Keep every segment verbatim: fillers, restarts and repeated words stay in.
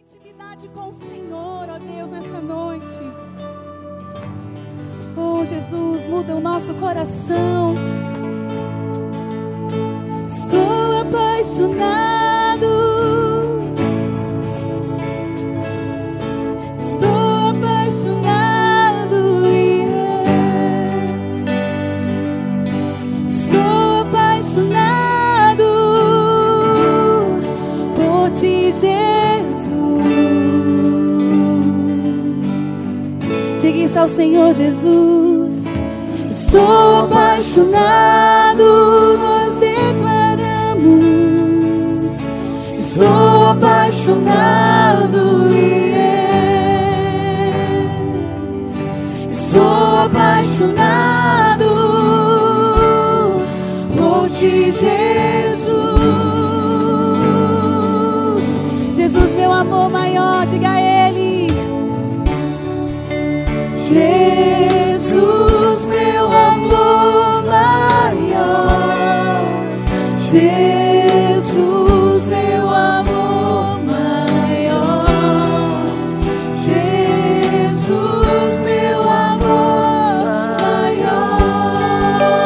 Intimidade com o Senhor, ó Deus, nessa noite. Oh, Jesus, muda o nosso coração. Estou apaixonado. Estou apaixonado. Yeah. Estou apaixonado por ti, Jesus. Diga isso ao Senhor Jesus. Estou apaixonado, nós declaramos. Estou apaixonado, yeah. Estou apaixonado por ti, Jesus. Jesus, meu amor maior, diga a Ele. Jesus, meu amor maior. Jesus, meu amor maior. Jesus, meu amor maior.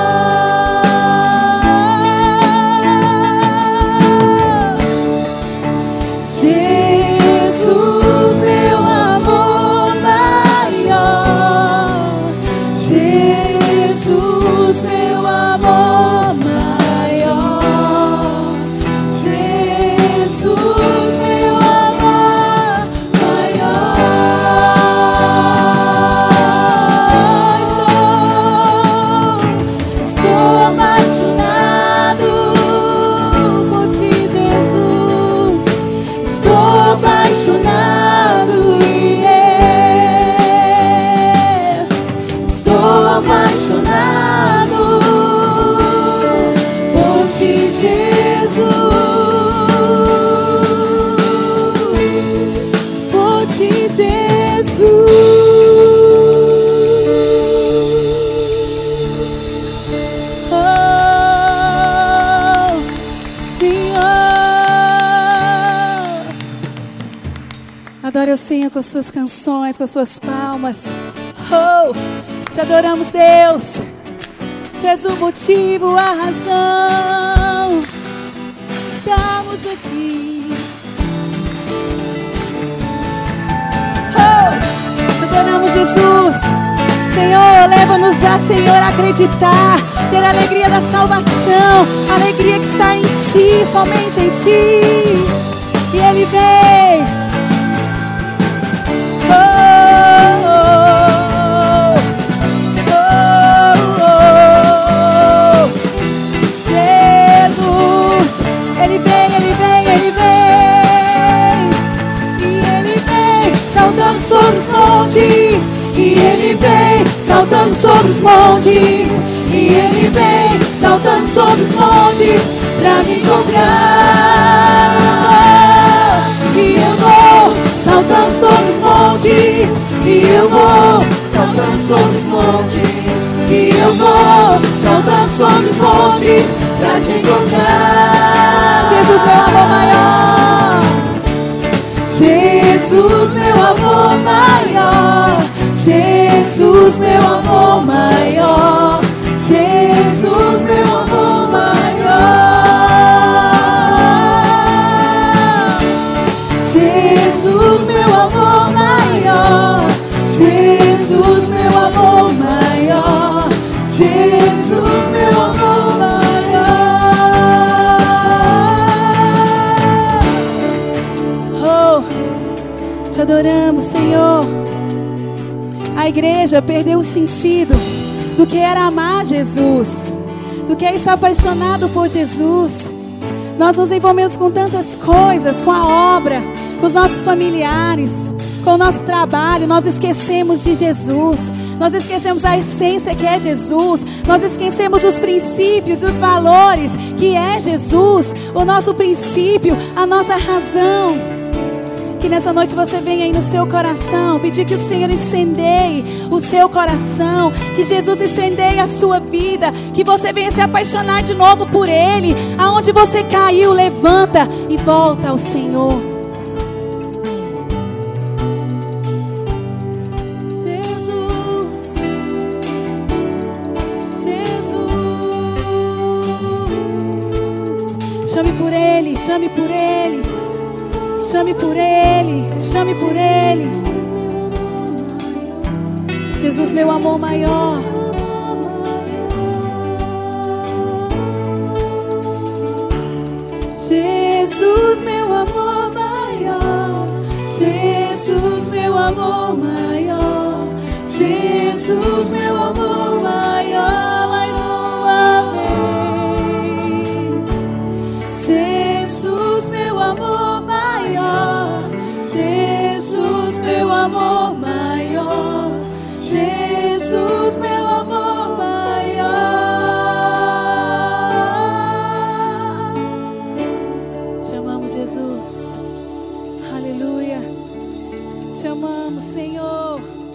Jesus, meu amor maior. Jesus, meu amor maior. Jesus, meu amor maior. Estou, estou apaixonado por ti, Jesus. Estou apaixonado, yeah. Estou apaixonado por ti, Jesus. Por ti, Jesus. Oh, Senhor. Adore o Senhor com as suas canções, com as suas palmas. Oh, te adoramos, Deus. Tu és o motivo, a razão. Estamos aqui. Oh, te adoramos, Jesus. Senhor, leva-nos a, Senhor, a acreditar, ter a alegria da salvação, a alegria que está em Ti, somente em Ti. E Ele vem. Oh, oh, oh, oh. Jesus, Ele vem, Ele vem, Ele vem. E Ele vem saltando sobre os montes. E Ele vem saltando sobre os montes. E Ele vem saltando sobre os montes pra me encontrar. E eu vou saltando sobre os montes. E eu vou saltando sobre os montes. E eu vou saltando sobre os montes pra te encontrar. Jesus, meu amor maior. Jesus, meu amor maior. Jesus, meu amor maior. Jesus, meu amor maior. Jesus, meu amor maior. Jesus, meu amor maior. Jesus, meu amor maior. Oh, te adoramos, Senhor. A igreja perdeu o sentido do que era amar Jesus, do que é estar apaixonado por Jesus. Nós nos envolvemos com tantas coisas, com a obra, com os nossos familiares, com o nosso trabalho. Nós esquecemos de Jesus, nós esquecemos a essência que é Jesus, nós esquecemos os princípios e os valores que é Jesus, o nosso princípio, a nossa razão. Que nessa noite você venha aí no seu coração, pedir que o Senhor incendeie o seu coração, que Jesus incendeie a sua vida, que você venha se apaixonar de novo por Ele. Aonde você caiu, levanta e volta ao Senhor. Chame por Ele. Chame por Ele. Chame por Ele. Jesus, meu amor maior. Jesus, meu amor maior. Jesus, meu amor maior. Jesus, meu amor maior. Mais uma vez. Jesus, meu amor maior. Jesus, meu amor maior. Jesus, meu amor maior. Te amamos, Jesus. Aleluia. Te amamos, Senhor.